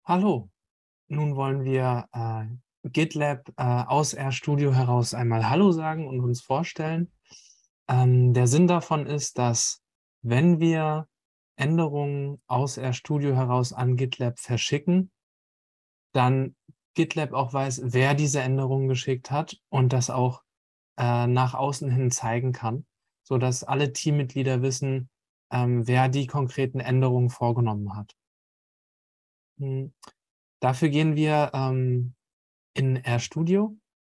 Hallo, nun wollen wir GitLab aus RStudio heraus einmal Hallo sagen und uns vorstellen. Der Sinn davon ist, dass wenn wir Änderungen aus RStudio heraus an GitLab verschicken, dann GitLab auch weiß, wer diese Änderungen geschickt hat und das auch nach außen hin zeigen kann, sodass alle Teammitglieder wissen, wer die konkreten Änderungen vorgenommen hat. Hm. Dafür gehen wir in RStudio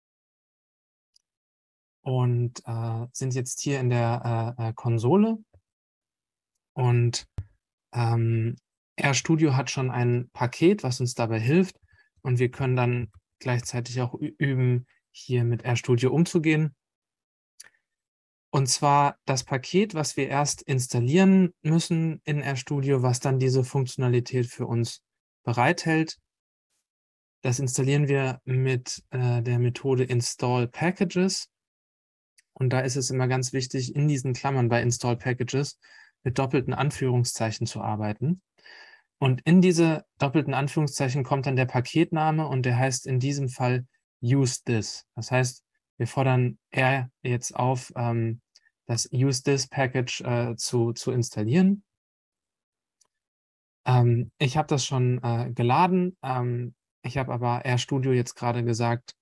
und sind jetzt hier in der Konsole und ähm, RStudio hat schon ein Paket, was uns dabei hilft, und wir können dann gleichzeitig auch üben, hier mit RStudio umzugehen. Und zwar das Paket, was wir erst installieren müssen in RStudio, was dann diese Funktionalität für uns bereithält. Das installieren wir mit der Methode install packages. Und da ist es immer ganz wichtig, in diesen Klammern bei Install Packages mit doppelten Anführungszeichen zu arbeiten. Und in diese doppelten Anführungszeichen kommt dann der Paketname, und der heißt in diesem Fall Use This. Das heißt, wir fordern R jetzt auf, das Use This Package zu installieren. Ich habe das schon geladen. Ich habe aber RStudio jetzt gerade gesagt,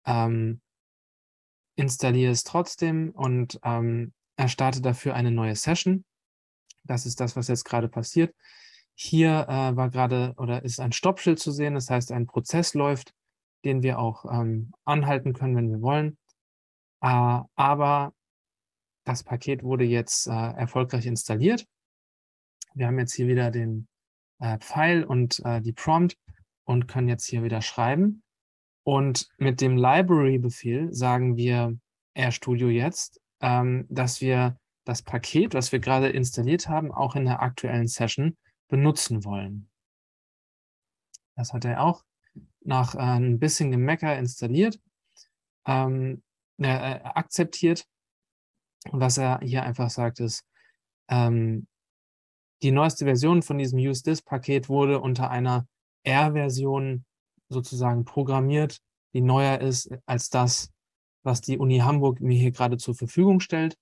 installiere es trotzdem und erstarte dafür eine neue Session. Das ist das, was jetzt gerade passiert. Hier war gerade oder ist ein Stoppschild zu sehen. Das heißt, ein Prozess läuft, den wir auch anhalten können, wenn wir wollen. Aber das Paket wurde jetzt erfolgreich installiert. Wir haben jetzt hier wieder den Pfeil und die Prompt und können jetzt hier wieder schreiben. Und mit dem Library-Befehl sagen wir RStudio jetzt, dass wir das Paket, was wir gerade installiert haben, auch in der aktuellen Session benutzen wollen. Das hat er auch nach ein bisschen Gemecker installiert, akzeptiert. Und was er hier einfach sagt, ist, die neueste Version von diesem Use This-Paket wurde unter einer R-Version sozusagen programmiert, die neuer ist als das, was die Uni Hamburg mir hier gerade zur Verfügung stellt.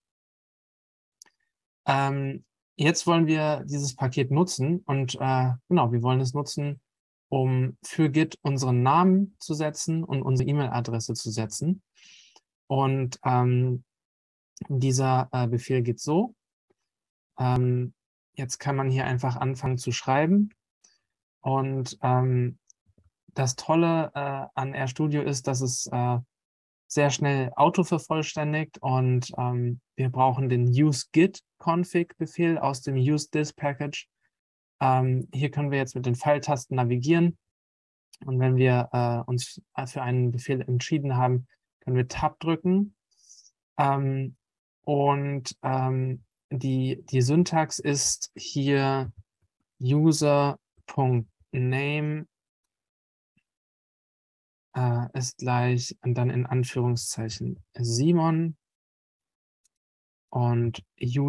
Jetzt wollen wir dieses Paket nutzen und genau, wir wollen es nutzen, um für Git unseren Namen zu setzen und unsere E-Mail-Adresse zu setzen. Und dieser Befehl geht so. Jetzt kann man hier einfach anfangen zu schreiben. Und das Tolle an RStudio ist, dass es sehr schnell autovervollständigt, und wir brauchen den use-git-config-Befehl aus dem use-this-package. Hier können wir jetzt mit den Pfeiltasten navigieren, und wenn wir uns für einen Befehl entschieden haben, können wir Tab drücken. Und die Syntax ist hier user.name ist gleich und dann in Anführungszeichen Simon, und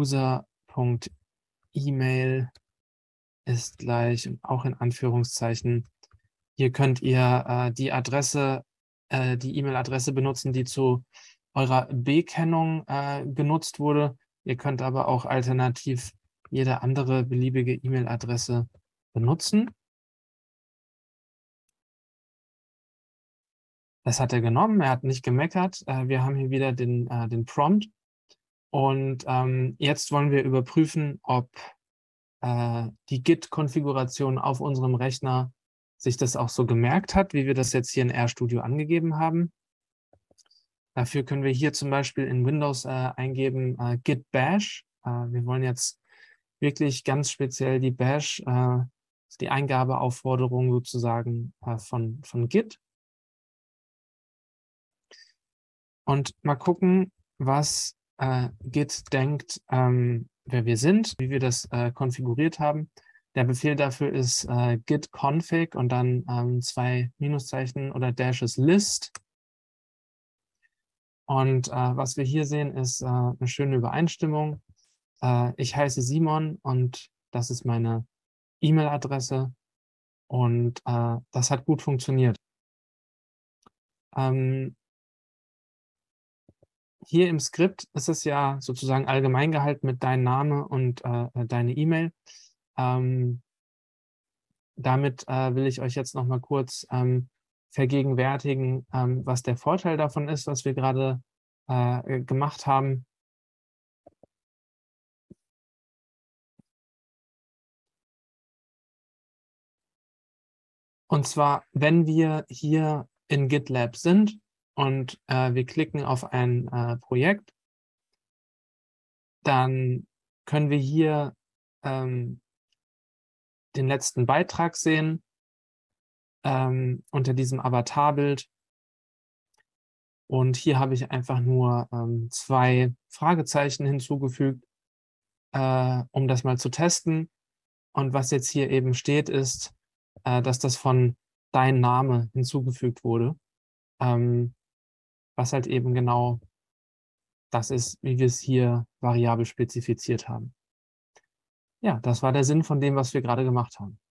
user.email ist gleich und auch in Anführungszeichen. Hier könnt ihr die E-Mail-Adresse benutzen, die zu eurer B-Kennung genutzt wurde. Ihr könnt aber auch alternativ jede andere beliebige E-Mail-Adresse benutzen. Das hat er genommen, er hat nicht gemeckert. Wir haben hier wieder den Prompt. Und jetzt wollen wir überprüfen, ob die Git-Konfiguration auf unserem Rechner sich das auch so gemerkt hat, wie wir das jetzt hier in RStudio angegeben haben. Dafür können wir hier zum Beispiel in Windows eingeben git bash. Wir wollen jetzt wirklich ganz speziell die Bash, die Eingabeaufforderung sozusagen von Git. Und mal gucken, was Git denkt, wer wir sind, wie wir das konfiguriert haben. Der Befehl dafür ist git config und dann 2 Minuszeichen oder Dashes list. Und was wir hier sehen, ist eine schöne Übereinstimmung. Ich heiße Simon und das ist meine E-Mail-Adresse. Und das hat gut funktioniert. Hier im Skript ist es ja sozusagen allgemein gehalten mit dein Name und deine E-Mail. Damit will ich euch jetzt noch mal kurz vergegenwärtigen, was der Vorteil davon ist, was wir gerade gemacht haben. Und zwar, wenn wir hier in GitLab sind und wir klicken auf ein Projekt, dann können wir hier den letzten Beitrag sehen unter diesem Avatarbild. Und hier habe ich einfach nur 2 Fragezeichen hinzugefügt, um das mal zu testen. Und was jetzt hier eben steht, ist, dass das von dein Name hinzugefügt wurde, was halt eben genau das ist, wie wir es hier variabel spezifiziert haben. Ja, das war der Sinn von dem, was wir gerade gemacht haben.